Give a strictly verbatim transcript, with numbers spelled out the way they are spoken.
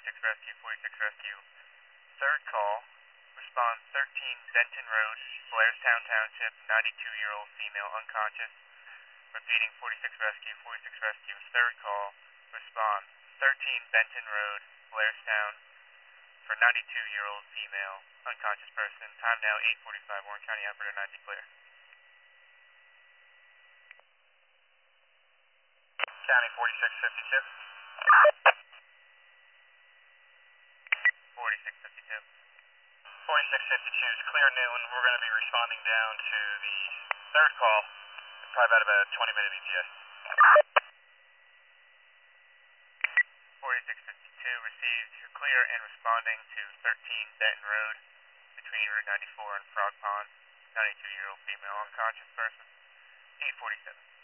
forty-six rescue, forty-six rescue. Third call, respond thirteen Benton Road, Blairstown Township, ninety-two-year-old female unconscious. Repeating forty-six rescue, forty-six rescue. Third call, respond thirteen Benton Road, Blairstown, for ninety-two-year-old female unconscious person. Time now eight forty-five, Warren County Operator nine, declare. County forty-six fifty-two. forty-six fifty-two. forty-six fifty-two is clear noon. We're going to be responding down to the third call, probably about about a twenty minute E T A. forty-six fifty-two received. You're clear and responding to thirteen Benton Road between Route ninety-four and Frog Pond. ninety-two-year-old female unconscious person. eight forty-seven.